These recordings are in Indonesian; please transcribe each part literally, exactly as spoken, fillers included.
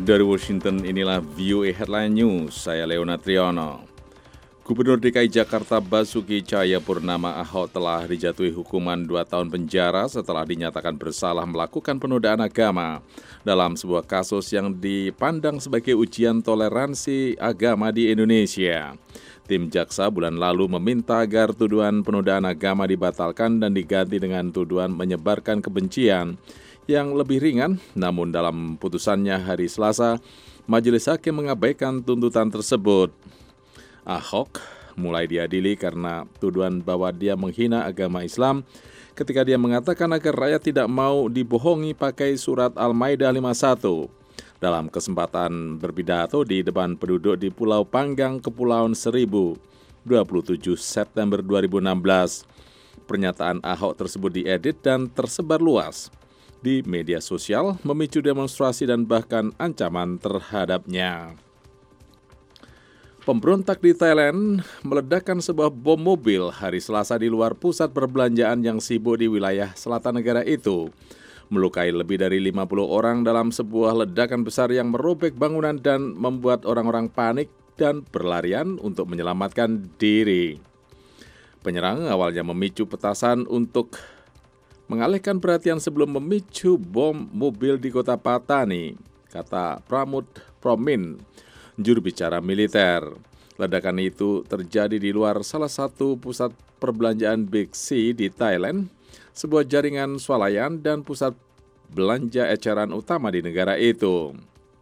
Dari Washington, inilah V O A Headline News, saya Leona Triyono. Gubernur D K I Jakarta Basuki Cahayapurnama Ahok telah dijatuhi hukuman dua tahun penjara setelah dinyatakan bersalah melakukan penodaan agama dalam sebuah kasus yang dipandang sebagai ujian toleransi agama di Indonesia. Tim jaksa bulan lalu meminta agar tuduhan penodaan agama dibatalkan dan diganti dengan tuduhan menyebarkan kebencian yang lebih ringan, namun dalam putusannya hari Selasa, majelis hakim mengabaikan tuntutan tersebut. Ahok mulai diadili karena tuduhan bahwa dia menghina agama Islam ketika dia mengatakan agar rakyat tidak mau dibohongi pakai surat Al-Maidah lima puluh satu. Dalam kesempatan berpidato di depan penduduk di Pulau Panggang, Kepulauan Seribu, dua puluh tujuh September dua ribu enam belas. Pernyataan Ahok tersebut diedit dan tersebar luas di media sosial, memicu demonstrasi dan bahkan ancaman terhadapnya. Pemberontak di Thailand meledakkan sebuah bom mobil hari Selasa di luar pusat perbelanjaan yang sibuk di wilayah selatan negara itu, melukai lebih dari lima puluh orang dalam sebuah ledakan besar yang merobek bangunan dan membuat orang-orang panik dan berlarian untuk menyelamatkan diri. Penyerang awalnya memicu petasan untuk mengalihkan perhatian sebelum memicu bom mobil di kota Patani, kata Pramud Promin, juru bicara militer. Ledakan itu terjadi di luar salah satu pusat perbelanjaan Big C di Thailand, sebuah jaringan swalayan dan pusat belanja eceran utama di negara itu.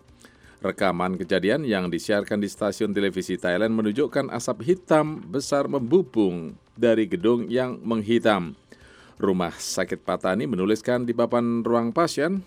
Rekaman kejadian yang disiarkan di stasiun televisi Thailand menunjukkan asap hitam besar membubung dari gedung yang menghitam. Rumah Sakit Patani menuliskan di papan ruang pasien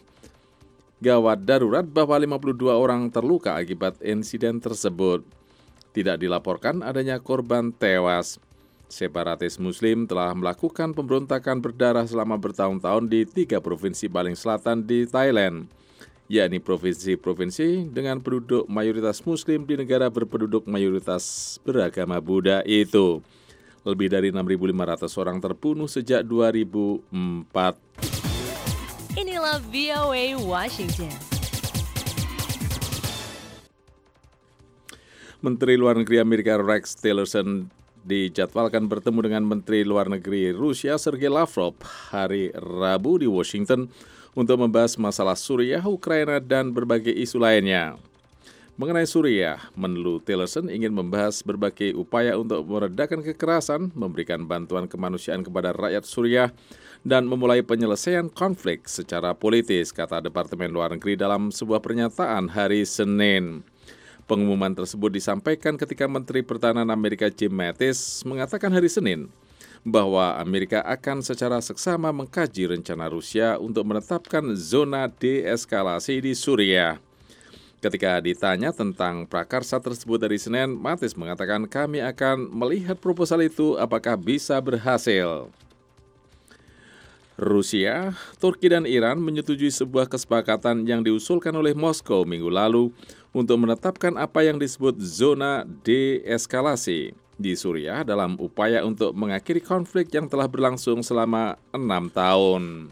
gawat darurat bahwa lima puluh dua orang terluka akibat insiden tersebut. Tidak dilaporkan adanya korban tewas. Separatis Muslim telah melakukan pemberontakan berdarah selama bertahun-tahun di tiga provinsi paling selatan di Thailand, yakni provinsi-provinsi dengan penduduk mayoritas Muslim di negara berpenduduk mayoritas beragama Buddha itu. Lebih dari enam ribu lima ratus orang terbunuh sejak dua ribu empat. Inilah V O A Washington. Menteri Luar Negeri Amerika Rex Tillerson dijadwalkan bertemu dengan Menteri Luar Negeri Rusia Sergei Lavrov hari Rabu di Washington untuk membahas masalah Suriah, Ukraina, dan berbagai isu lainnya. Mengenai Suriah, menlu Tillerson ingin membahas berbagai upaya untuk meredakan kekerasan, memberikan bantuan kemanusiaan kepada rakyat Suriah, dan memulai penyelesaian konflik secara politis, kata Departemen Luar Negeri dalam sebuah pernyataan hari Senin. Pengumuman tersebut disampaikan ketika Menteri Pertahanan Amerika Jim Mattis mengatakan hari Senin bahwa Amerika akan secara seksama mengkaji rencana Rusia untuk menetapkan zona deeskalasi di Suriah. Ketika ditanya tentang prakarsa tersebut dari Senin, Mattis mengatakan kami akan melihat proposal itu apakah bisa berhasil. Rusia, Turki, dan Iran menyetujui sebuah kesepakatan yang diusulkan oleh Moskow minggu lalu untuk menetapkan apa yang disebut zona deeskalasi di Suriah dalam upaya untuk mengakhiri konflik yang telah berlangsung selama enam tahun.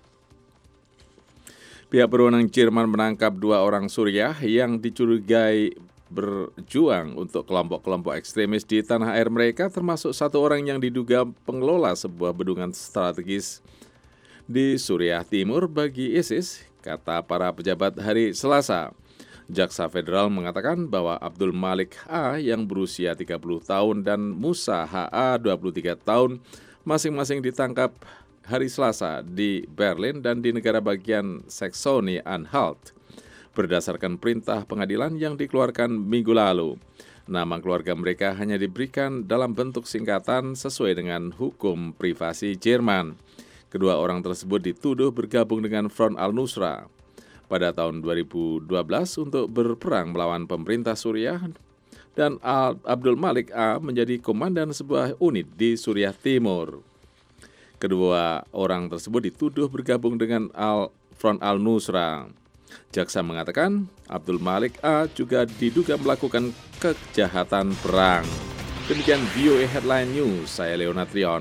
Pihak berwenang Jerman menangkap dua orang Suriah yang dicurigai berjuang untuk kelompok-kelompok ekstremis di tanah air mereka, termasuk satu orang yang diduga pengelola sebuah bendungan strategis di Suriah Timur bagi ISIS, kata para pejabat hari Selasa. Jaksa Federal mengatakan bahwa Abdul Malik A yang berusia tiga puluh tahun dan Musa H A dua puluh tiga tahun masing-masing ditangkap hari Selasa di Berlin dan di negara bagian Saxony-Anhalt berdasarkan perintah pengadilan yang dikeluarkan minggu lalu. Nama keluarga mereka hanya diberikan dalam bentuk singkatan sesuai dengan hukum privasi Jerman. Kedua orang tersebut dituduh bergabung dengan Front Al-Nusra pada tahun dua ribu dua belas untuk berperang melawan pemerintah Suriah, dan Abdul Malik A menjadi komandan sebuah unit di Suriah Timur. Kedua orang tersebut dituduh bergabung dengan Al Front Al-Nusra. Jaksa mengatakan Abdul Malik A juga diduga melakukan kejahatan perang. Demikian V O A Headline News, saya Leona Triyono.